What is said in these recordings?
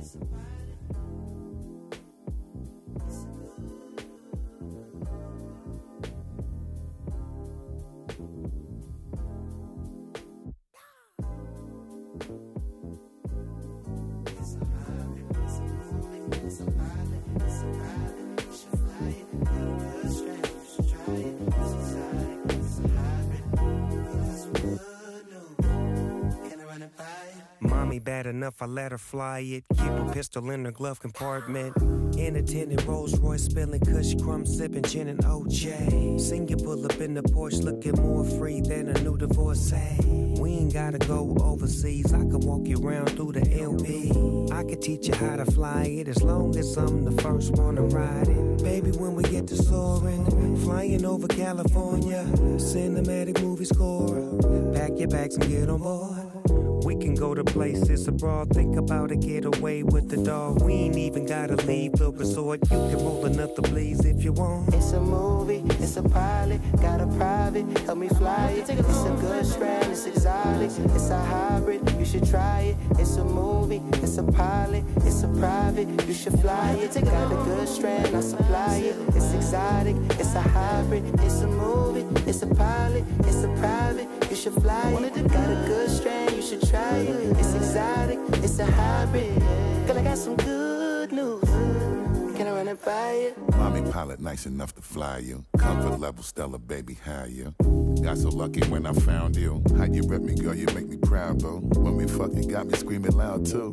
Mommy bad enough, I let her fly it. Keep a pistol in her glove compartment. In a tinted Rolls Royce, spilling Kush crumbs, sipping gin and OJ. Seen you pull up in the Porsche, looking more free than a new divorcee. We ain't gotta go overseas, I can walk you around through the LB. I can teach you how to fly it as long as I'm the first one to ride it. Baby, when we get to soaring, flying over California, cinematic movie score. Pack your bags and get on board. We can go to places abroad, think about it, get away with the dog. We ain't even gotta leave the resort. You can roll another blaze if you want. It's a movie, it's a pilot, got a private, help me fly it. It's a good strand, it's exotic, it's a hybrid, you should try it. It's a movie, it's a pilot, it's a private, you should fly it. Got a good strand, I supply it. It's exotic, it's a hybrid, it's a movie, it's a pilot, it's a private, you should fly it. Got a good strand, you should try it. It's exotic, it's a hybrid. Girl, I got some good news. Can I run it by you? Mommy pilot nice enough to fly you. Comfort level stellar, baby, how you? Got so lucky when I found you. How you rep me, girl, you make me proud, bro. When we fuck, you got me screaming loud, too.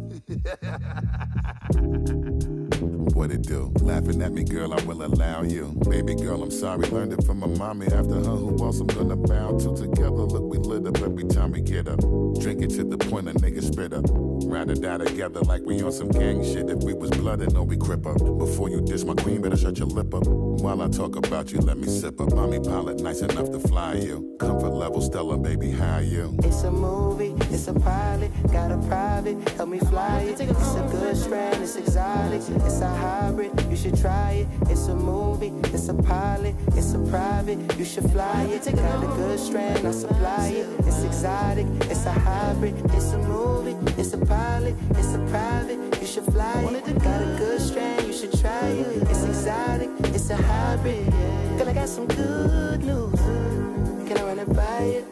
What it do? Laughing at me, girl, I will allow you. Baby girl, I'm sorry, learned it from my mommy. After her, who else I'm gonna bow to? Together, look, we lit up every time we get up. Drink it to the point a nigga spit up. Ride or die together like we on some gang shit. If we was blooded, no, we crip up. Before you dish my queen, better shut your lip up. While I talk about you, let me sip up. Mommy pilot, nice enough to fly you. Comfort level stellar, baby, how you? It's a movie, it's a pilot, got a private, help me fly it. It's a good strand, it's exotic, it's a hybrid, you should try it. It's a movie, it's a pilot, it's a private, you should fly it. Got a good strand, I supply it. It's exotic, it's a hybrid, it's a movie, it's a pilot, it's a private, you should fly it. Got a good strand, you should try it. It's exotic, it's a hybrid. Girl, I got some good news. Can I run it by you?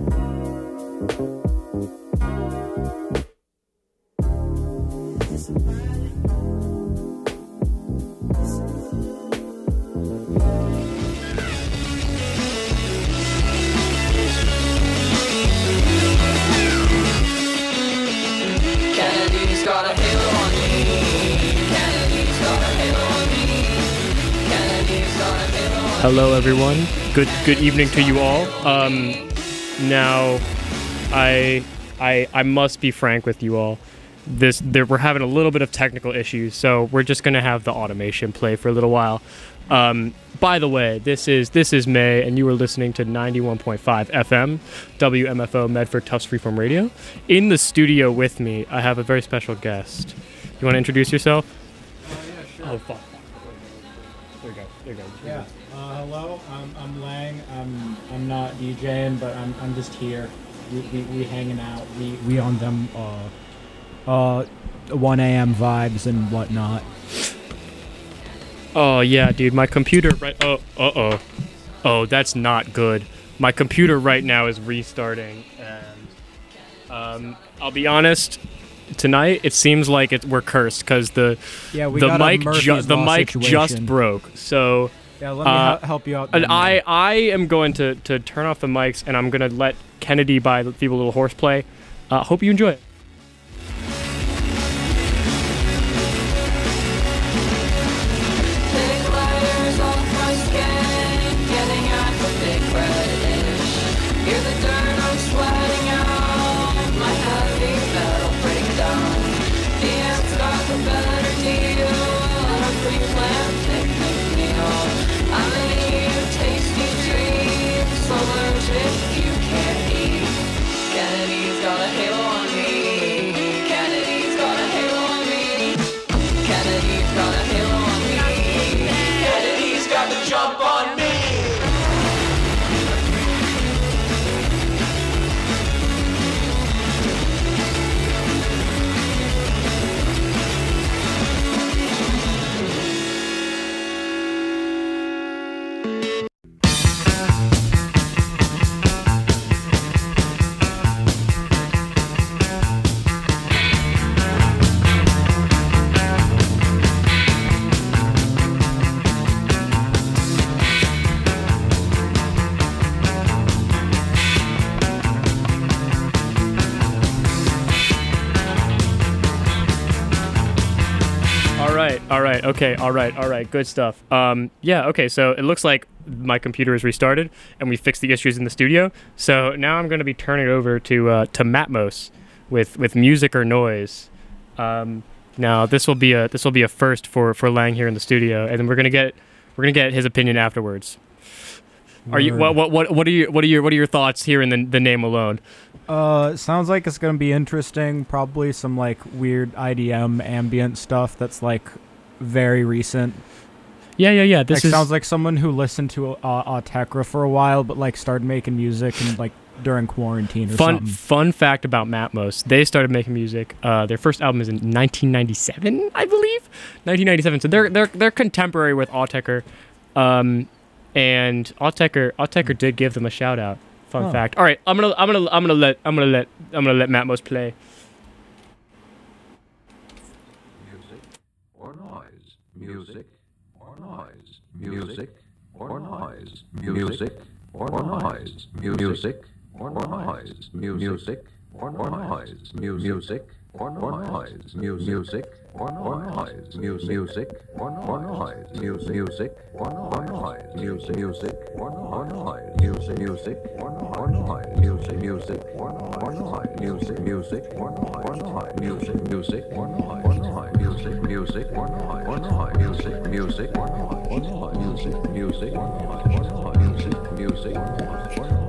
Kennedy's got a halo on me. Kennedy's got a halo on me. Kennedy's got a halo on me. Hello, everyone. Good evening to you all. Now, I must be frank with you all. We're having a little bit of technical issues, so we're just gonna have the automation play for a little while. By the way, this is May, and you are listening to 91.5 FM, WMFO Medford Tufts Freeform Radio. In the studio with me, I have a very special guest. You want to introduce yourself? Yeah, sure. Oh, fuck. There you go. Yeah. Hello, I'm Lang. I'm not DJing, but I'm just here. We hanging out. We on them 1 a.m. vibes and whatnot. Oh yeah, dude, my computer Oh, that's not good. My computer right now is restarting, and I'll be honest. Tonight it seems like we're cursed because the mic just broke. So yeah, let me help you out. And I am going to turn off the mics, and I'm gonna let Kennedy leave a little horseplay. Hope you enjoy it. Kennedy's got a halo on me. right. Okay. All right. Good stuff. Yeah. Okay. So it looks like my computer is restarted, and we fixed the issues in the studio. So now I'm going to be turning it over to Matmos with music or noise. Now this will be a first for Lang here in the studio, and then we're gonna get his opinion afterwards. Are you what are your thoughts here in the name alone? Sounds like it's gonna be interesting. Probably some like weird IDM ambient stuff that's like very recent. Yeah. This sounds like someone who listened to Autechre for a while, but like started making music and like during quarantine or something. Fun fact about Matmos: they started making music. Their first album is in 1997, I believe. 1997. So they're contemporary with Autechre. And Autechre did give them a shout out. Fun fact. All right, I'm gonna let Matmos play. Music or noise. Music or noise. Music or noise. Music or noise. Music or noise. Music or noise. Music or noise. Music or noise. Music or noise. Music or noise. Music or noise. Music or noise. Music or noise. Music or noise. Music or noise. Music or noise. Music or noise. Music or noise. Music or noise.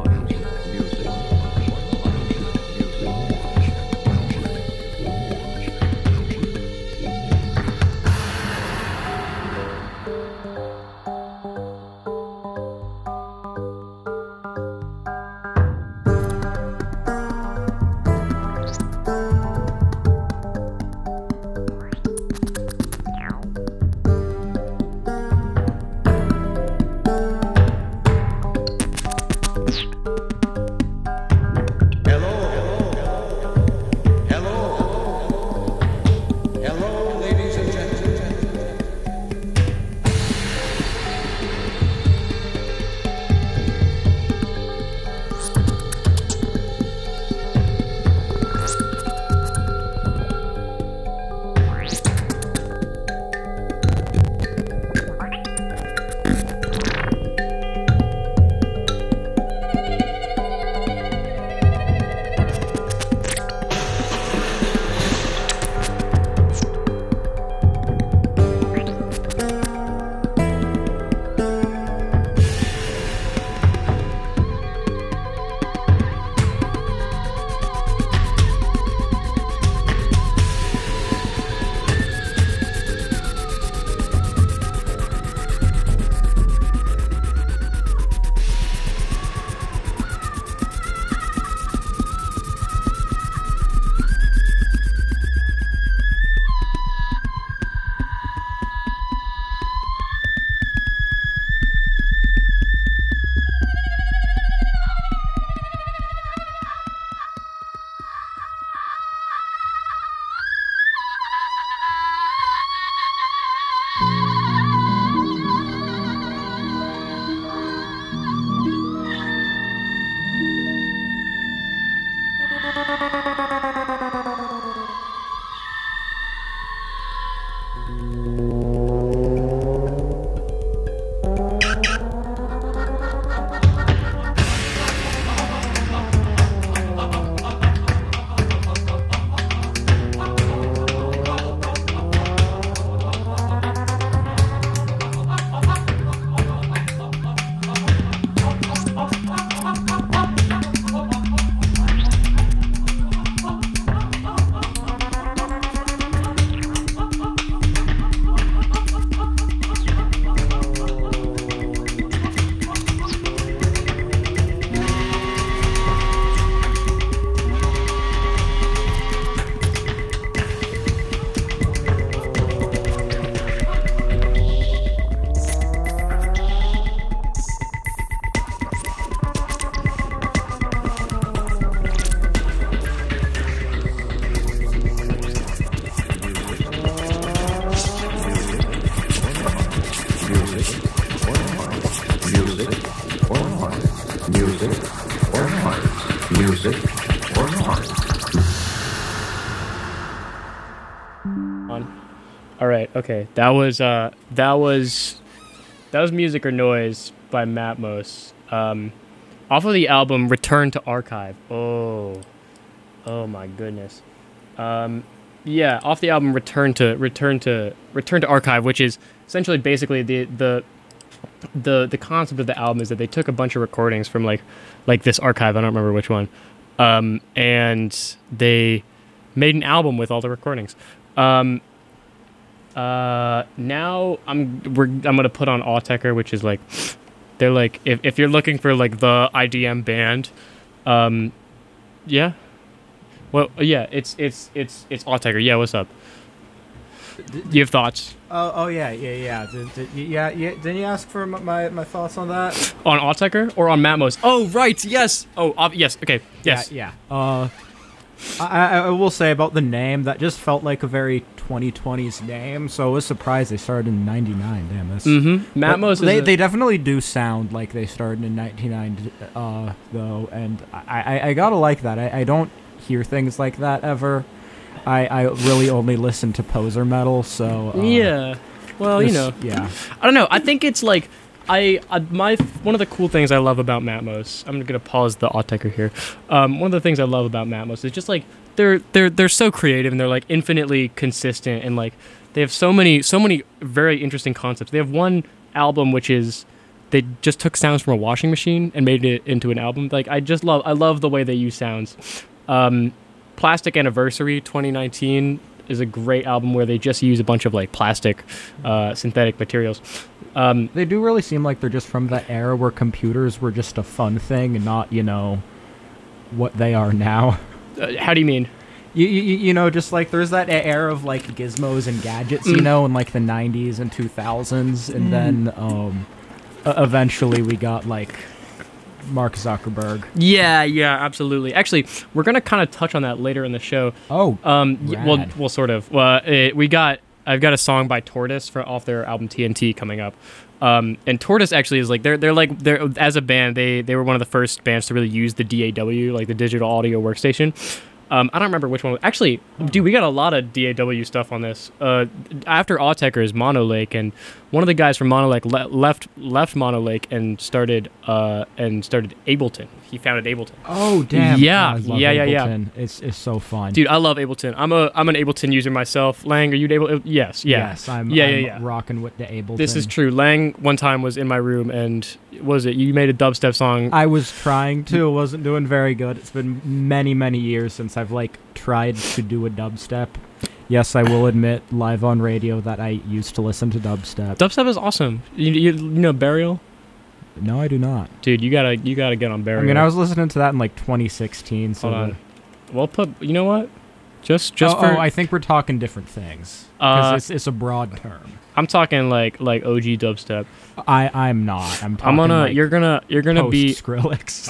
All right. Okay. That was Music or Noise by Matmos. Off of the album Return to Archive. Oh my goodness. Yeah, off the album Return to Archive, which is essentially basically the concept of the album is that they took a bunch of recordings from like this archive, I don't remember which one, and they made an album with all the recordings. Now I'm gonna put on Autechre, which is like, they're like, if you're looking for like the IDM band, yeah. Well, yeah, it's Autechre. Yeah, what's up? You have thoughts Yeah. Didn't you ask for my thoughts on that? on Autechre or on Matmos? Oh, right. Yes. Oh, yes. Okay. Yes. Yeah. I will say about the name, that just felt like a very 2020s name, so I was surprised they started in 99. Damn, that's... Matmos they definitely do sound like they started in 1999, though, and I gotta like that. I don't hear things like that ever. I really only listen to poser metal, so... yeah. Well, Yeah. I don't know. I think it's like... one of the cool things I love about Matmos, I'm gonna pause the Autechre here. One of the things I love about Matmos is just like they're so creative, and they're like infinitely consistent, and like they have so many very interesting concepts. They have one album which is they just took sounds from a washing machine and made it into an album. Like I love the way they use sounds. Plastic Anniversary 2019 is a great album where they just use a bunch of like plastic synthetic materials. They do really seem like they're just from that era where computers were just a fun thing and not, what they are now. How do you mean? You know, just like there's that era of like gizmos and gadgets, in like the 90s and 2000s, and then eventually we got like Mark Zuckerberg. Yeah, absolutely. Actually, we're gonna kind of touch on that later in the show. Oh, well, sort of. I've got a song by Tortoise off their album TNT coming up. And Tortoise actually is like they're as a band they were one of the first bands to really use the DAW, like the digital audio workstation. I don't remember which one. Actually, dude, we got a lot of DAW stuff on this. After Autechre is Monolake, and one of the guys from Monolake left Monolake and started Ableton. He founded Ableton. Oh damn! Yeah, I love yeah. Ableton. It's so fun, dude. I love Ableton. I'm an Ableton user myself. Lang, are you able? Yes. I'm rocking with the Ableton. This is true. Lang one time was in my room, and you made a dubstep song? I was trying to. It wasn't doing very good. It's been many years since I've like tried to do a dubstep. Yes, I will admit live on radio that I used to listen to dubstep. Dubstep is awesome. You know Burial? No, I do not. Dude, you gotta get on Burial. I mean, I was listening to that in like 2016. So hold on. Well, you know what? I think we're talking different things because it's a broad term. I'm talking like OG dubstep. I'm not. I'm talking. You're gonna be Skrillex.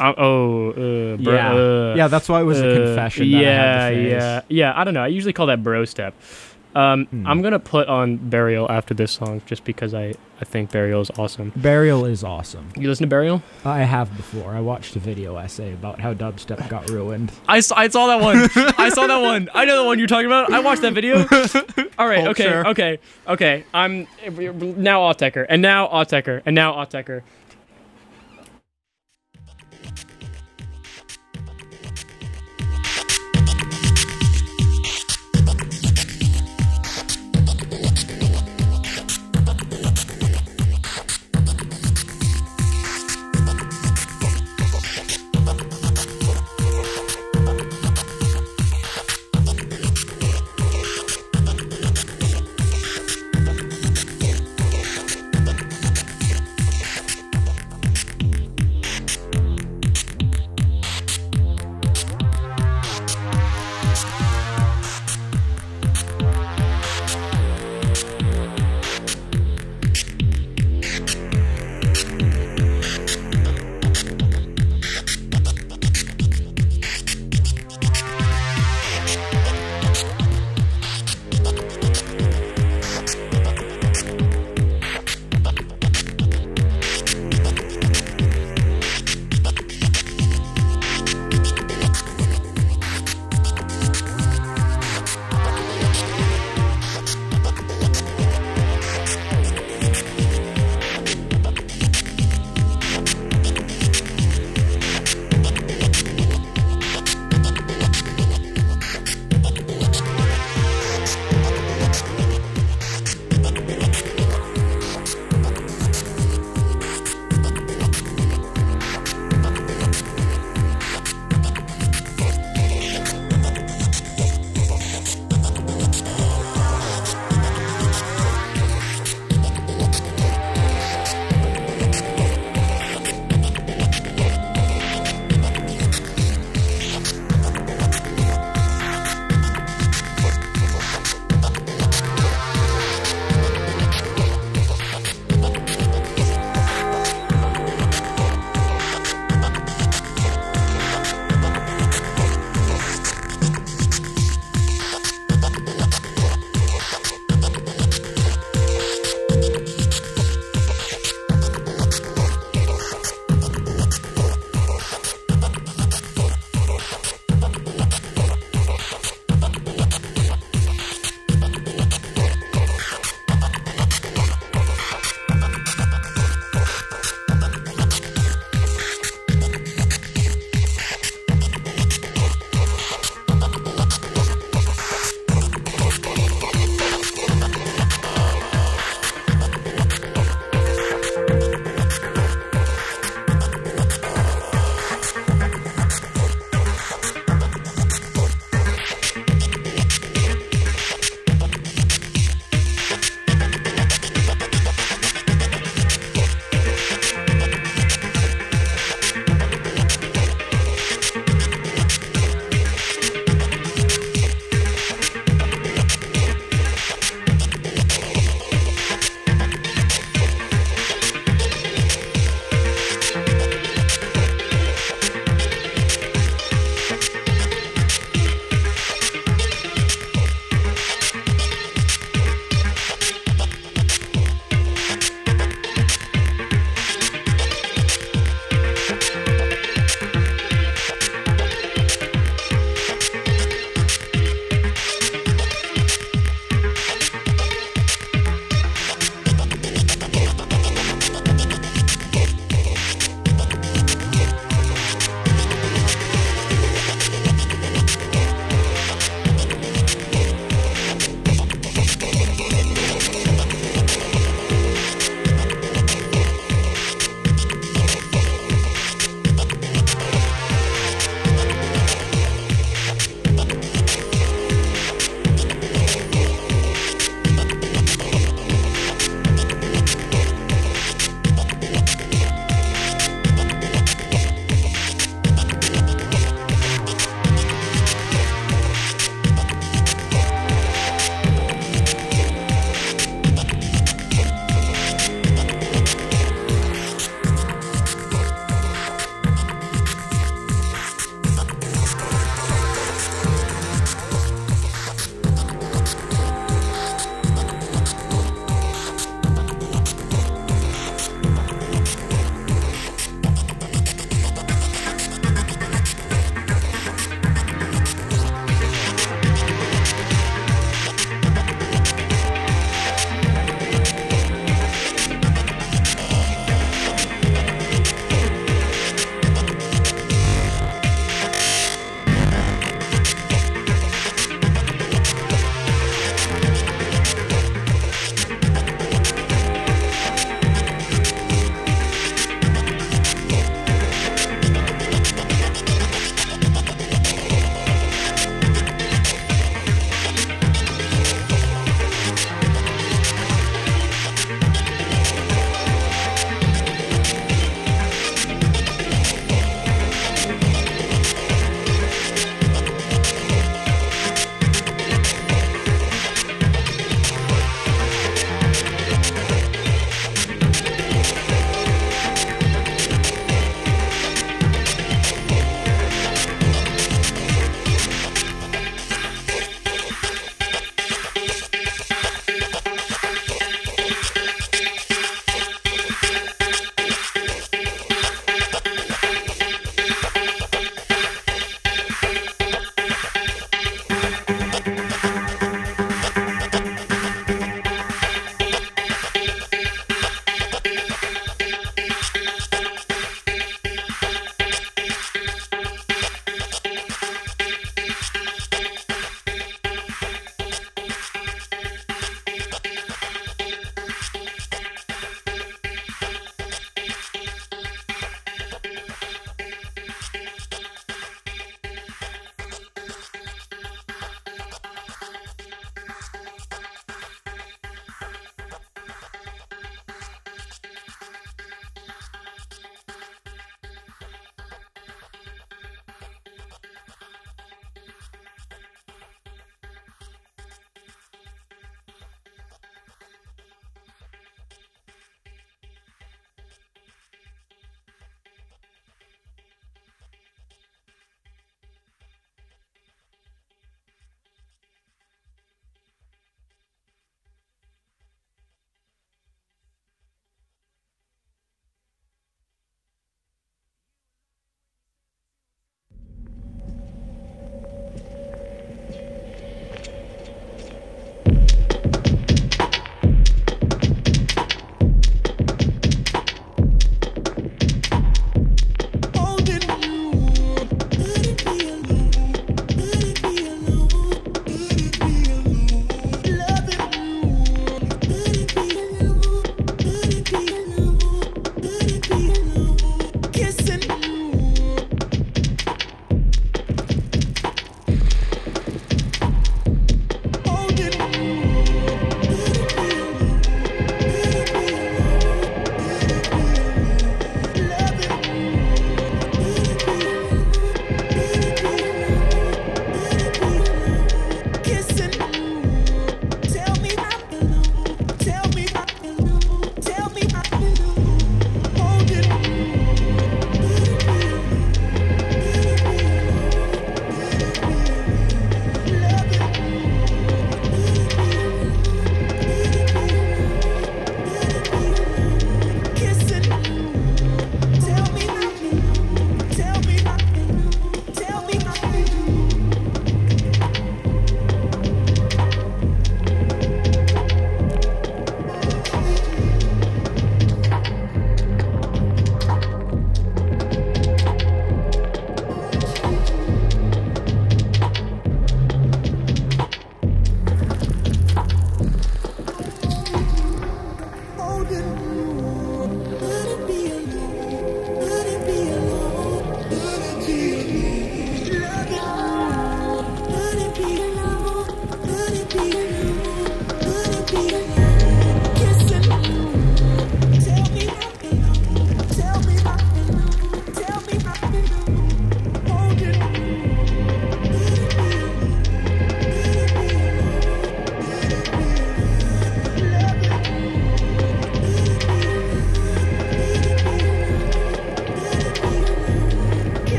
Yeah, that's why it was a confession. Yeah. I don't know. I usually call that bro step. I'm gonna put on Burial after this song just because I think Burial is awesome. Burial is awesome. You listen to Burial? I have before. I watched a video essay about how dubstep got ruined. I saw that one. I saw that one. I know the one you're talking about. I watched that video. All right. Okay. I'm now Autechre, and now Autechre, and now Autechre.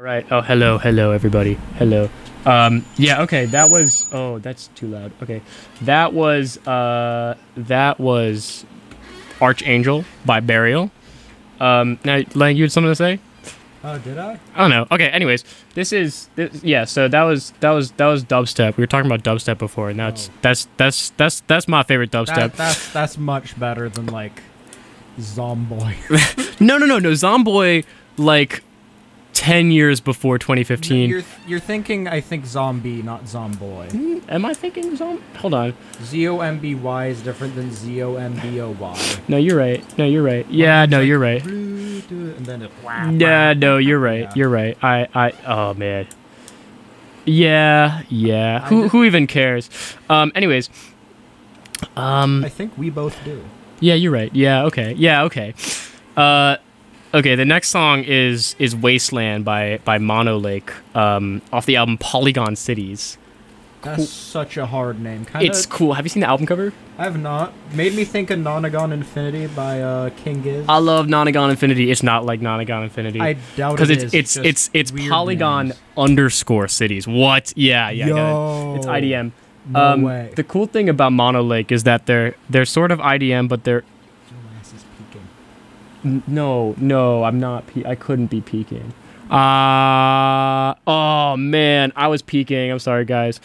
Right. Oh, hello, everybody. Hello. Yeah. Okay. That was. Oh, that's too loud. Okay. That was. That was Archangel by Burial. Now, Lang, you had something to say? Oh, did I? I don't know. Okay. Anyways, yeah. So that was dubstep. We were talking about dubstep before, and that's my favorite dubstep. That's much better than like Zomboy. No. Zomboy, like 10 years before 2015. You're thinking, I think, zombie, not zomboy. Am I thinking Hold on. Z-O-M-B-Y is different than Z-O-M-B-O-Y. No, you're right. Yeah, no, you're right. And then it... Yeah, no, you're right. Yeah. You're right. Oh, man. Yeah. Who even cares? Anyways. I think we both do. Yeah, you're right. Yeah, okay. Okay, the next song is Wasteland by Monolake, off the album Polygon Cities. That's such a hard name. It's cool. Have you seen the album cover? I have not. Made me think of Nonagon Infinity by King Giz. I love Nonagon Infinity. It's not like Nonagon Infinity. I doubt it is. Because it's weird Polygon names. underscore cities. What? Yeah. Yo. It's IDM. No way. The cool thing about Monolake is that they're sort of IDM, but they're... Your ass is peeking. No, I'm not. I couldn't be peeking. Oh man, I was peeking. I'm sorry, guys.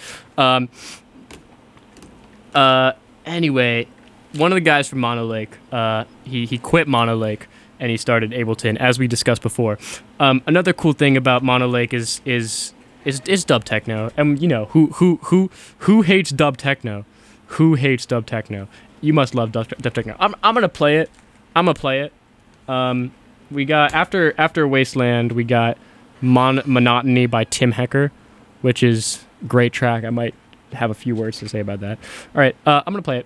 Anyway, one of the guys from Monolake, he quit Monolake and he started Ableton, as we discussed before. Another cool thing about Monolake is dub techno, and you know who hates dub techno? Who hates dub techno? You must love dub techno. I'm gonna play it. We got after Wasteland, we got Monotony by Tim Hecker, which is a great track. I might have a few words to say about that. All right, I'm gonna play it.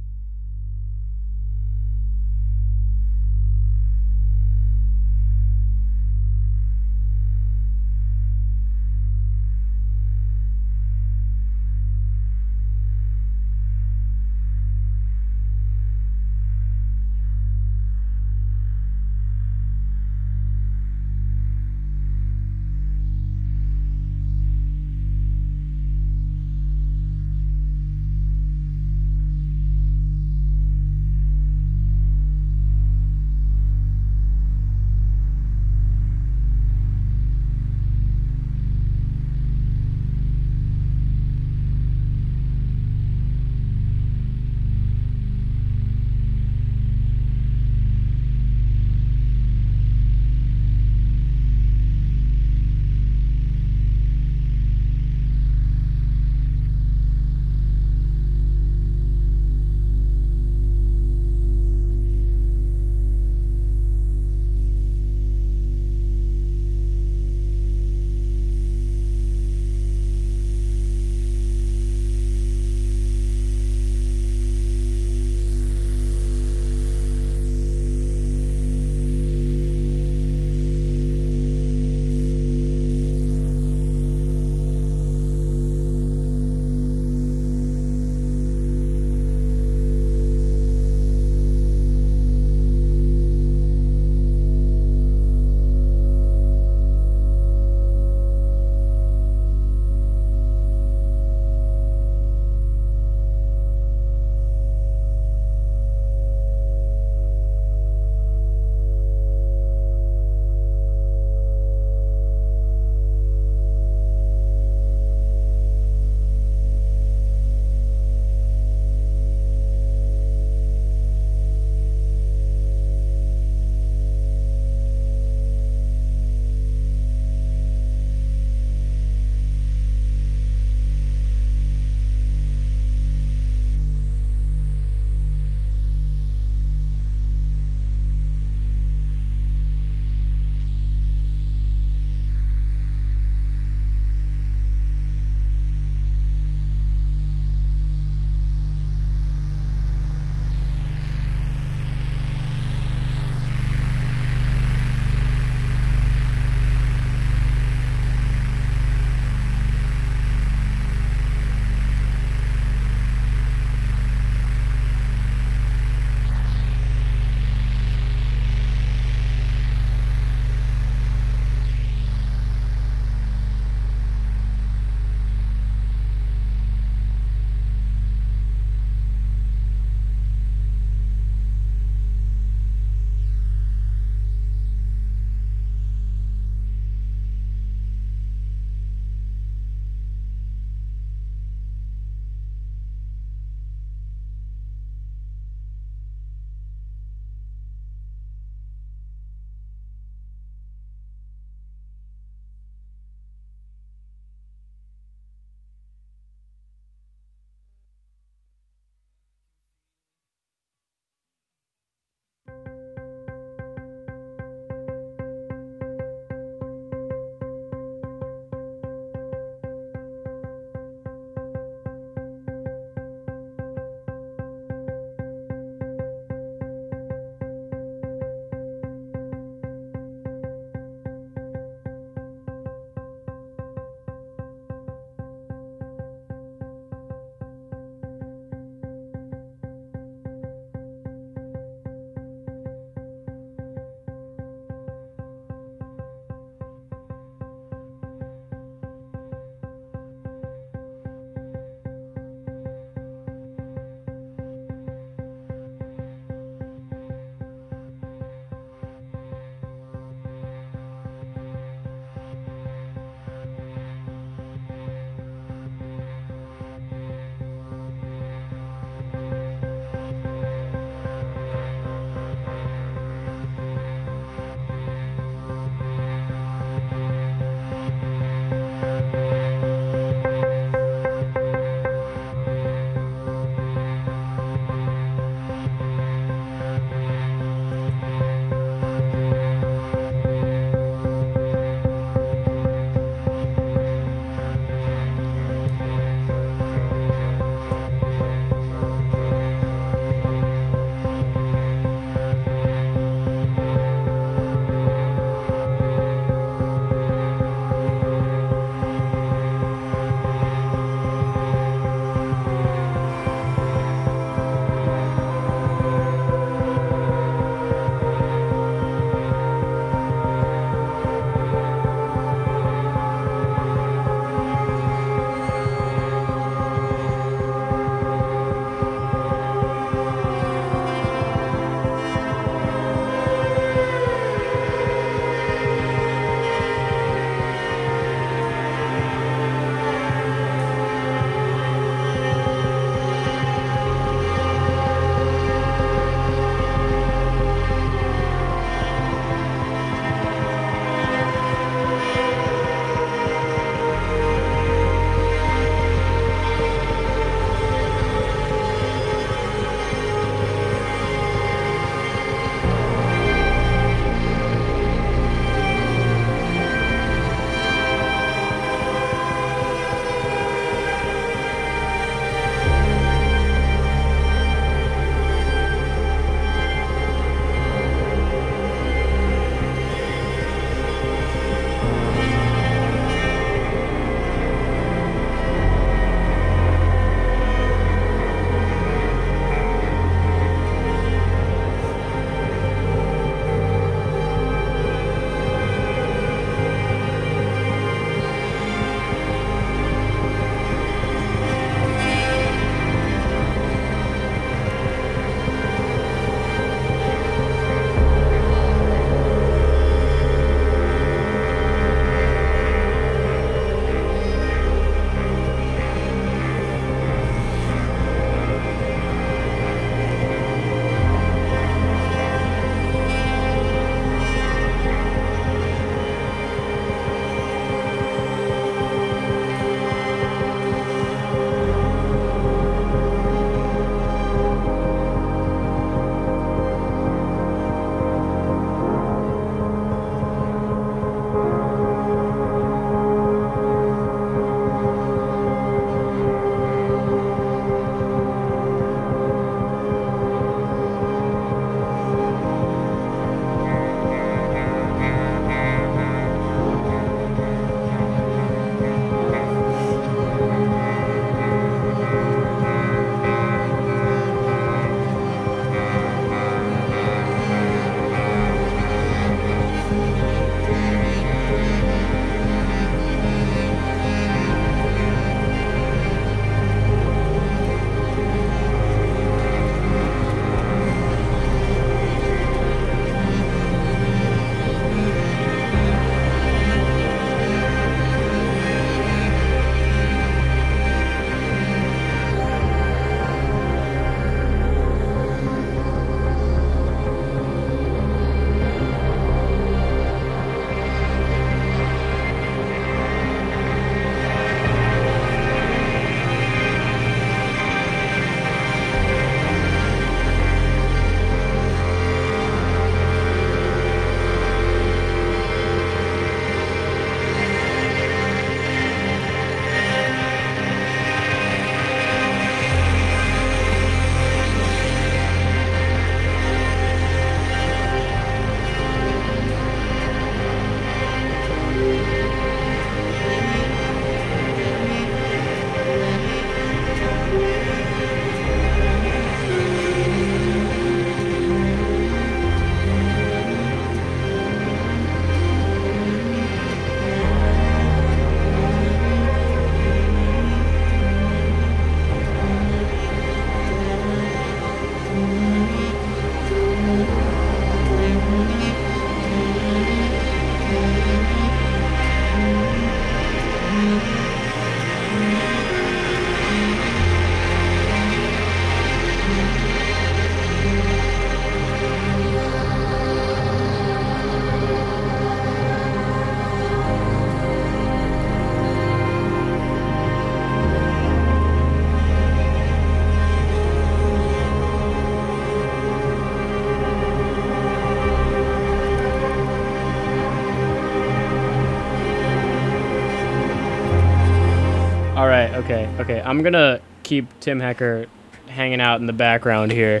All right. Okay. I'm gonna keep Tim Hecker hanging out in the background here.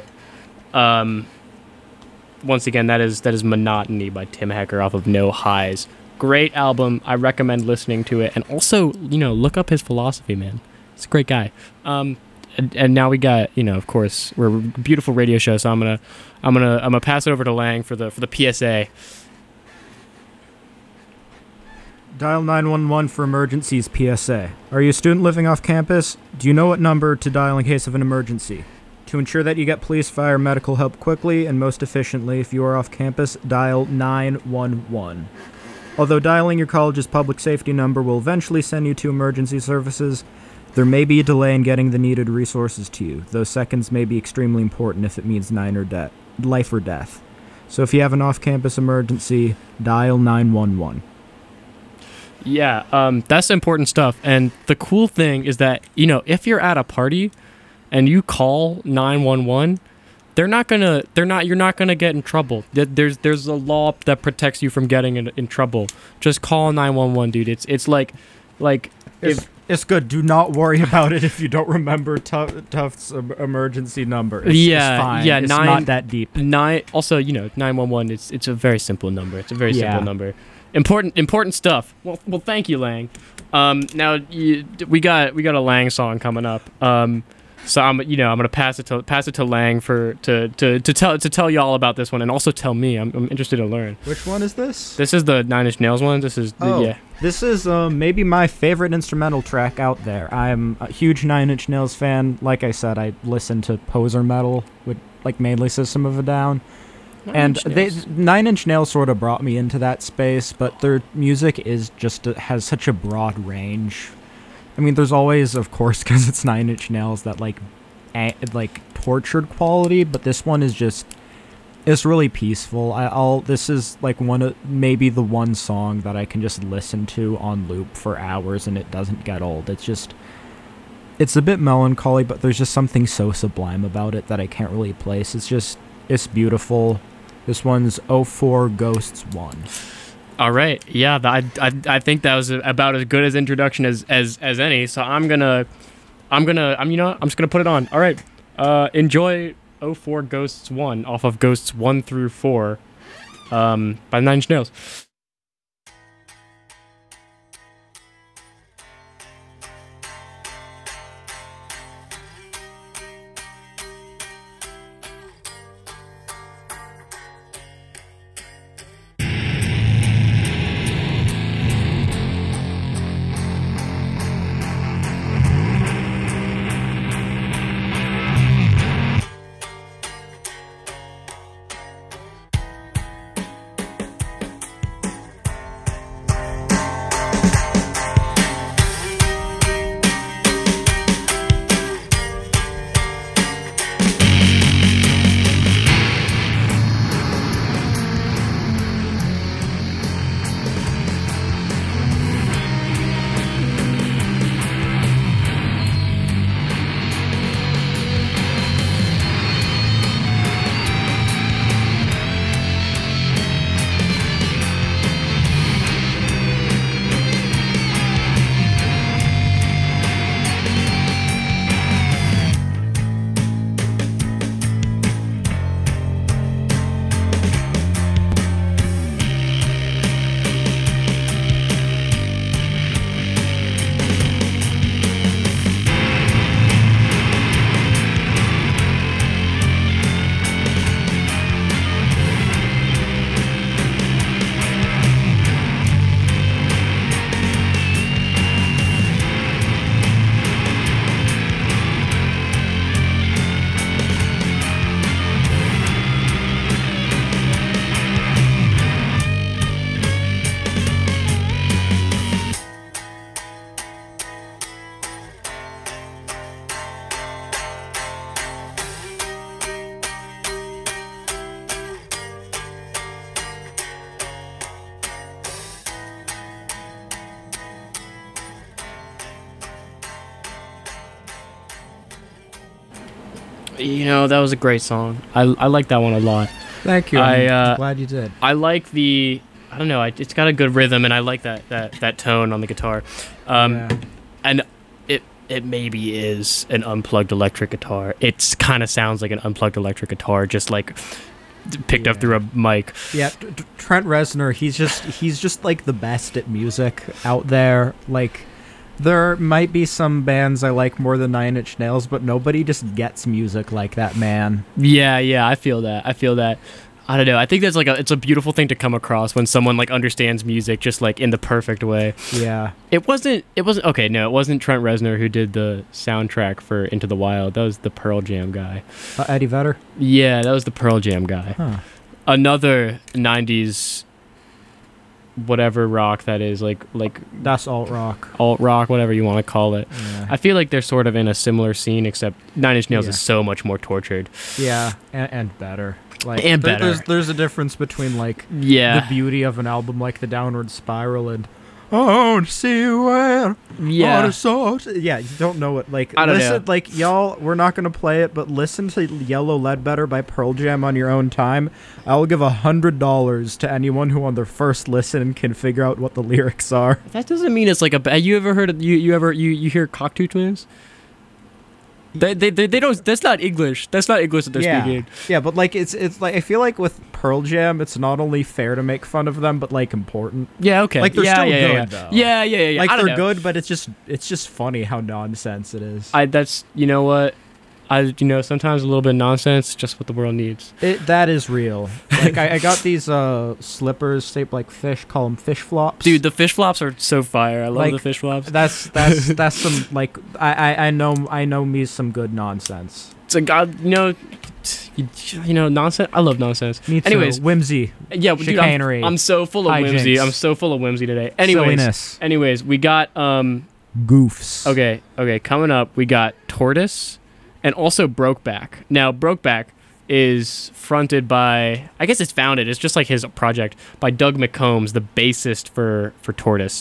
Once again, that is Monotony by Tim Hecker off of No Highs. Great album. I recommend listening to it, and also, look up his philosophy, man. He's a great guy. And now we got, of course, we're a beautiful radio show, so I'm gonna pass it over to Lang for the PSA. Dial 911 for emergencies. PSA. Are you a student living off campus? Do you know what number to dial in case of an emergency? To ensure that you get police, fire, medical help quickly and most efficiently, if you are off campus, dial 911. Although dialing your college's public safety number will eventually send you to emergency services, there may be a delay in getting the needed resources to you. Those seconds may be extremely important if it means life or death. So if you have an off-campus emergency, dial 911. Yeah, that's important stuff. And the cool thing is that, if you're at a party and you call 911, you're not gonna get in trouble. There's a law that protects you from getting in trouble. Just call 911, dude. It's like it's good. Do not worry about it if you don't remember Tufts' emergency number. It's fine. Yeah, it's not that deep. 911. It's a very simple number. It's a very simple number. Important stuff. Well, thank you, Lang. Now we got a Lang song coming up. So I'm gonna pass it to Lang to tell y'all about this one, and also tell me. I'm interested to learn. Which one is this? This is the Nine Inch Nails one. This is This is maybe my favorite instrumental track out there. I'm a huge Nine Inch Nails fan. Like I said, I listen to poser metal with mainly System of a Down. Nine Inch Nails sort of brought me into that space, but their music is has such a broad range. I mean, there's always, of course, because it's Nine Inch Nails, that tortured quality, but this one is it's really peaceful. This is maybe the one song that I can just listen to on loop for hours and it doesn't get old. It's a bit melancholy, but there's just something so sublime about it that I can't really place. It's beautiful. This one's 04 Ghosts 1. All right. Yeah, I think that was about as good as introduction as any. So I'm just gonna put it on. All right. Enjoy 04 Ghosts 1 off of Ghosts 1 through 4 by Nine Inch Nails. That was a great song. I like that one a lot. Thank you. I'm glad you did. I like I don't know, it's got a good rhythm, and I like that tone on the guitar. And it maybe is an unplugged electric guitar. It kind of sounds like an unplugged electric guitar, just like picked up through a mic. Yeah, Trent Reznor, he's just like the best at music out there. Like, there might be some bands I like more than Nine Inch Nails, but nobody just gets music like that man. Yeah, I feel that. I don't know. I think that's like it's a beautiful thing to come across when someone like understands music just like in the perfect way. Yeah. It wasn't okay, no, it wasn't Trent Reznor who did the soundtrack for Into the Wild. That was the Pearl Jam guy. Eddie Vedder? Yeah, that was the Pearl Jam guy. Huh. Another 90s whatever rock that is, like that's alt rock, whatever you want to call it. Yeah. I feel like they're sort of in a similar scene, except Nine Inch Nails is so much more tortured. Yeah, and better. Like, and better. There's a difference between like the beauty of an album like The Downward Spiral and oh, see where yeah, you don't know it. Like, listen, like, y'all, we're not gonna play it, but listen to Yellow Ledbetter by Pearl Jam on your own time. I will give $100 to anyone who on their first listen can figure out what the lyrics are. That doesn't mean it's like a. You ever heard of you hear Cocteau Twins? They don't. That's not English. That's not English that they're speaking. Yeah, but like it's like I feel like with Pearl Jam, it's not only fair to make fun of them, but like important. Yeah, okay. Like they're still good though. Yeah. Like they're good, but it's just funny how nonsense it is. That's you know what. Sometimes a little bit of nonsense is just what the world needs. That is real. Like, I got these slippers shaped like fish, call them fish flops. Dude, the fish flops are so fire. I love the fish flops. That's some, like, I know me some good nonsense. It's a god, nonsense. I love nonsense. Me too. Anyways, whimsy. Yeah, chicanery. Dude, I'm so full of whimsy. I'm so full of whimsy today. Silliness. Anyways, we got goofs. Okay, coming up, we got Tortoise. And also Brokeback. Now, Brokeback is fronted by, I guess it's founded, it's just like his project, by Doug McCombs, the bassist for Tortoise.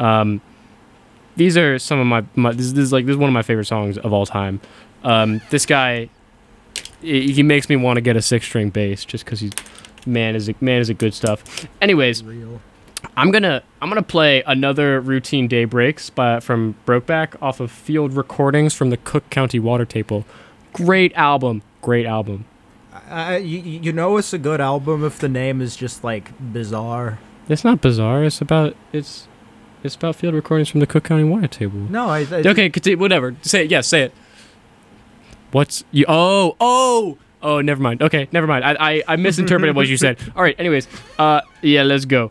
These are some of my this is one of my favorite songs of all time. This guy, he makes me want to get a 6-string bass just because he's man is a good stuff. Anyways, I'm gonna play another Routine Daybreaks from Brokeback off of Field Recordings from the Cook County Water Table. Great album. You know it's a good album if the name is just like bizarre. It's not bizarre. It's about Field Recordings from the Cook County Water Table. No, okay, continue, whatever. Say it. Yeah, say it. What's you? Oh, never mind. Okay, never mind. I misinterpreted what you said. All right. Anyways, yeah, let's go.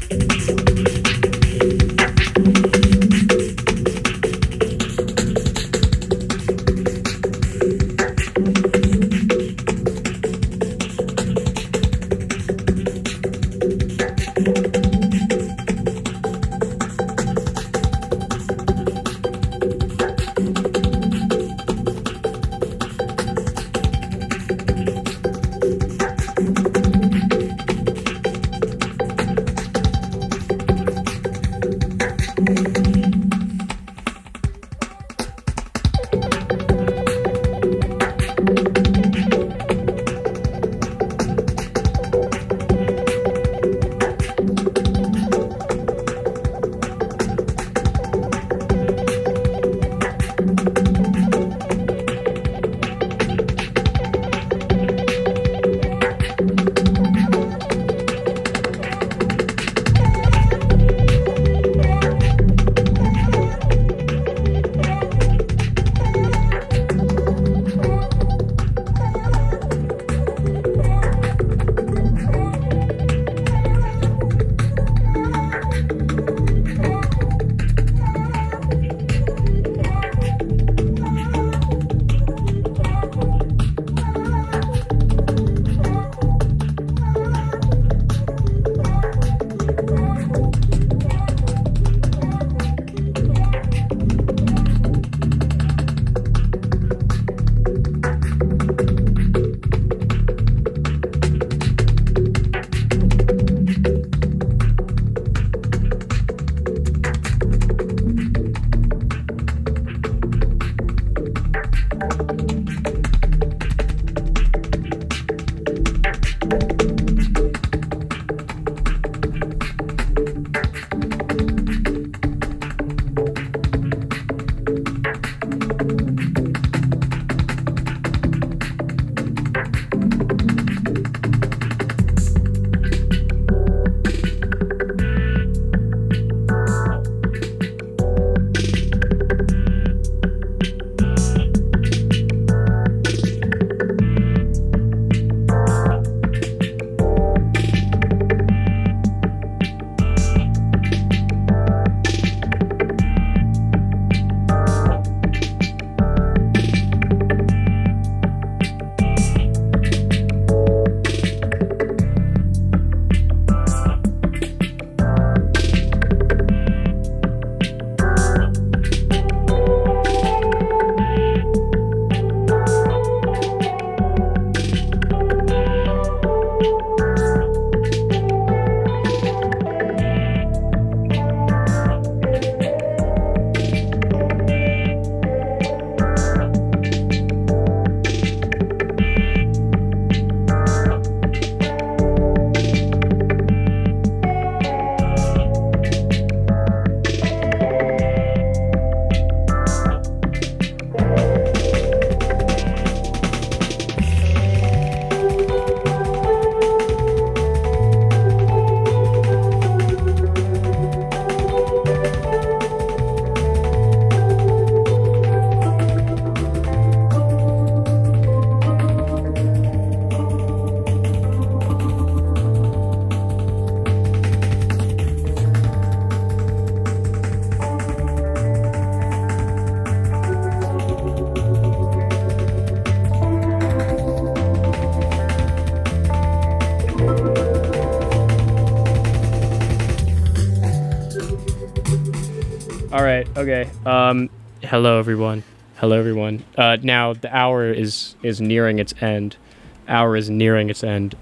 All right. Okay. Hello, everyone. Hello, everyone. Now the hour is nearing its end. Hour is nearing its end.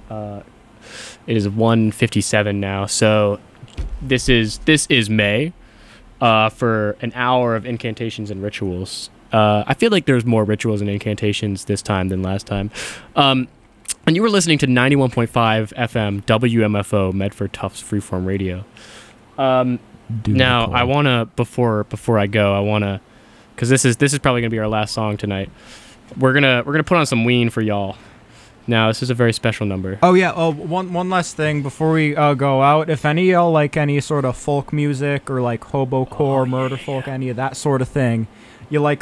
It is 1:57 now. So this is May. For an hour of incantations and rituals. I feel like there's more rituals and incantations this time than last time. And you were listening to 91.5 FM WMFO Medford Tufts Freeform Radio. Now I wanna before I go, because this is probably gonna be our last song tonight. We're gonna put on some Ween for y'all. Now this is a very special number. Oh yeah. Oh, one last thing before we go out. If any of y'all like any sort of folk music or like hobocore, murder folk, any of that sort of thing, you like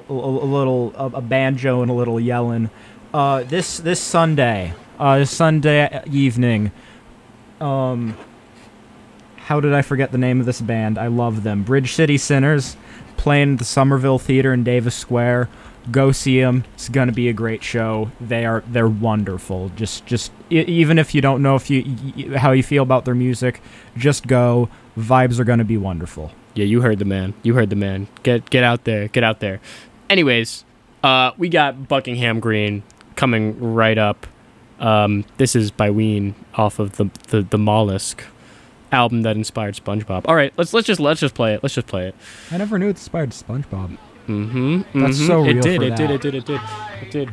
a banjo and a little yelling. This Sunday evening, how did I forget the name of this band? I love them. Bridge City Sinners, playing at the Somerville Theater in Davis Square. Go see them. It's gonna be a great show. They're wonderful. Just even if you don't know how you feel about their music, just go. Vibes are gonna be wonderful. Yeah, you heard the man. You heard the man. Get out there. Get out there. Anyways, we got Buckingham Green coming right up. This is by Ween off of the Mollusk album that inspired SpongeBob. All right, let's just play it. Let's just play it. I never knew it inspired SpongeBob. That's so real. It did. for It that. did. It did. It did. It did.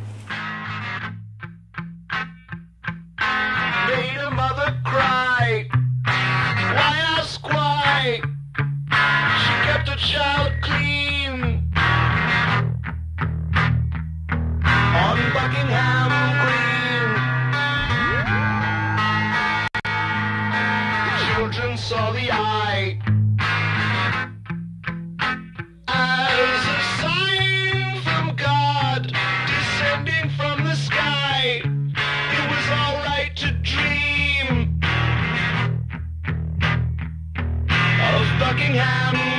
Made a mother cry. Why ask why? She kept her child clean on Buckingham Green. Children saw the eye as a sign from God descending from the sky. It was all right to dream of Buckingham